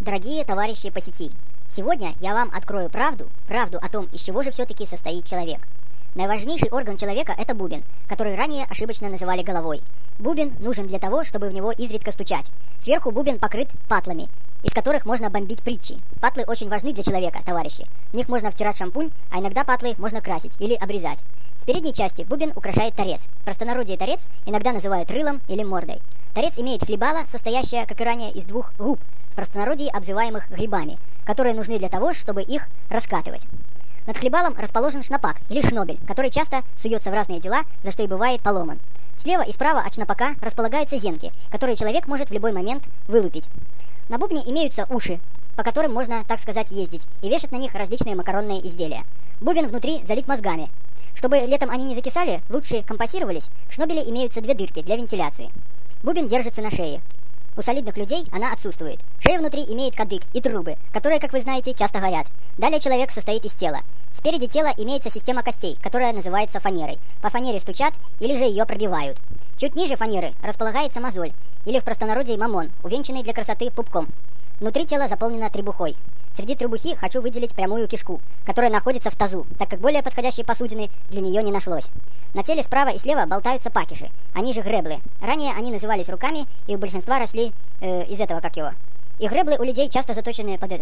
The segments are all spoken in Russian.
Дорогие товарищи по сети, сегодня я вам открою правду о том, из чего же все-таки состоит человек. Наиважнейший орган человека – это бубен, который ранее ошибочно называли головой. Бубен нужен для того, чтобы в него изредка стучать. Сверху бубен покрыт патлами, из которых можно бомбить притчи. Патлы очень важны для человека, товарищи. В них можно втирать шампунь, а иногда патлы можно красить или обрезать. С передней части бубен украшает торец. В простонародье торец иногда называют рылом или мордой. Торец имеет хлебало, состоящее, как и ранее, из двух губ, в простонародье обзываемых грибами, которые нужны для того, чтобы их раскатывать. Над хлебалом расположен шнапак или шнобель, который часто суется в разные дела, за что и бывает поломан. Слева и справа от шнапака располагаются зенки, которые человек может в любой момент вылупить. На бубне имеются уши, по которым можно, так сказать, ездить, и вешать на них различные макаронные изделия. Бубен внутри залит мозгами. Чтобы летом они не закисали, лучше компассировались, в шнобеле имеются две дырки для вентиляции. Бубен держится на шее. У солидных людей она отсутствует. Шея внутри имеет кадык и трубы, которые, как вы знаете, часто горят. Далее человек состоит из тела. Спереди тела имеется система костей, которая называется фанерой. По фанере стучат или же ее пробивают. Чуть ниже фанеры располагается мозоль, или в простонародье мамон, увенчанный для красоты пупком. Внутри тела заполнено требухой. Среди требухи хочу выделить прямую кишку, которая находится в тазу, так как более подходящей посудины для нее не нашлось. На теле справа и слева болтаются пакиши, они же греблы. Ранее они назывались руками, и у большинства росли из этого, И греблы у людей часто заточены под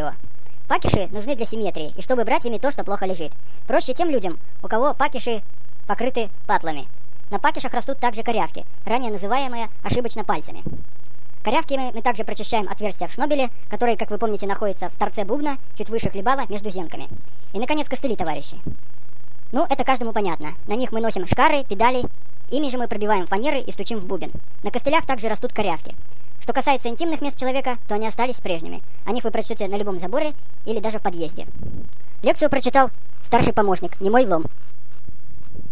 Пакиши нужны для симметрии, и чтобы брать ими то, что плохо лежит. Проще тем людям, у кого пакиши покрыты патлами. На пакишах растут также корявки, ранее называемые ошибочно пальцами. Корявками мы также прочищаем отверстия в шнобеле, которые, как вы помните, находятся в торце бубна, чуть выше хлебала, между зенками. И, наконец, костыли, товарищи. Ну, это каждому понятно. На них мы носим шкары, педали, ими же мы пробиваем фанеры и стучим в бубен. На костылях также растут корявки. Что касается интимных мест человека, то они остались прежними. О них вы прочтете на любом заборе или даже в подъезде. Лекцию прочитал старший помощник, Немой Лом.